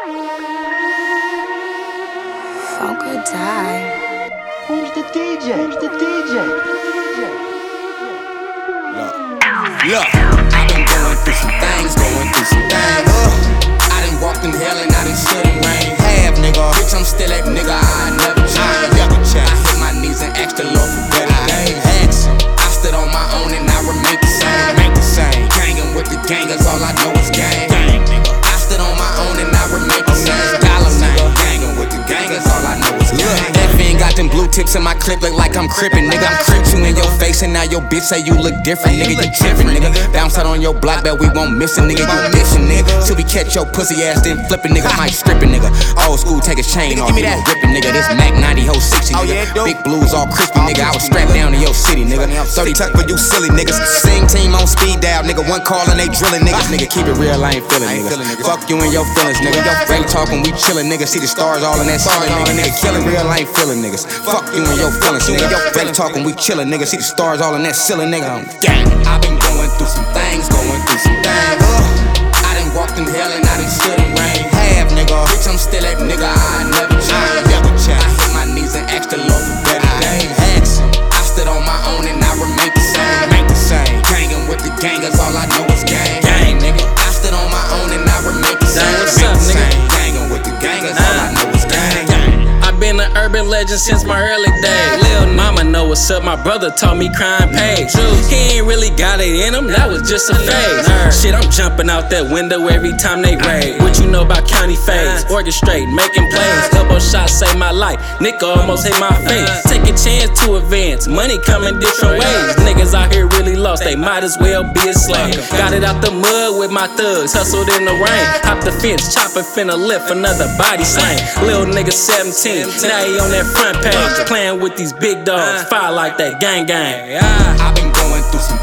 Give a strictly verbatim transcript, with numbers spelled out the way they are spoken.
Funko die. Who's the D J? Who's the D J? Look, look, I've been going through some things, going through some things. Uh, I done walked in hell and I done stood in rain. Half nigga, bitch, I'm still that nigga. I never change. Never change. I hit my knees and asked the Lord for better days. Asked him. I stood on my own and I remain the same. Remain the same. Gangin' with the gangers, all I know is gang. Gang, nigga. I stood on my own and I remain the same. Dollar nigga. Gangin' with the gangers, all I know is gang. That fiend got them blue tips in my clip, look like I'm crippin', nigga. I'm crippin' you in your face and now your bitch say you look different, nigga. You trippin', nigga. Bounce out on your block, bet we won't miss it, nigga. You dissing, nigga. Till we catch your pussy ass, then flippin', nigga. Might strippin', nigga. Old school, take a chain off, nigga. Rippin', nigga. This Mac ninety ho sixty, nigga. Big blues all crispy, nigga. I was strapped down to your city, nigga. thirty tuck for you silly niggas. Sing team on speed dial, nigga. One call and they drillin' niggas, nigga. Keep it real, I ain't feelin', nigga. Fuck you and your feelings, nigga. Ready talkin', we chillin', nigga. See the stars all in that ceiling, nigga. Nigga killin' real, I ain't feelin', niggas. Fuck you and your feelings, nigga. Ready talkin', we chillin', nigga. See the stars all in that ceiling, nigga. Gang. I've been going through some things, going through some things. Uh, I done walked in hell and I done stood in rain. Half nigga, bitch, I'm still that nigga. I never change. Never change. I hit my knees and asked the Lord for better days. Asked him. I stood on my own and I remain the same. Remain the same. Gangin' with the gangers, all I know is gang. Gang, nigga. I stood on my own and I remain the same. What's up, nigga? Gangin' with the gangers, all I know is gang. I've been an urban legend since my early days. Lil' mama know what's up, my brother taught me crime pays. He ain't really got it in him, that was just a phase. Shit, I'm jumping out that window every time they raid. What you know about county phase? Orchestrate, making plays. Elbow shots save my life, nigga almost hit my face. Take a chance to advance, money coming different ways. Niggas out here really lost, they might as well be a slave. Got it out the mud with my thugs, hustled in the rain. Hop the fence, chopper finna lift another body slain. Lil' nigga seventeen, now he on that front page, playing with these big dogs, fire like that gang gang. I've been going through some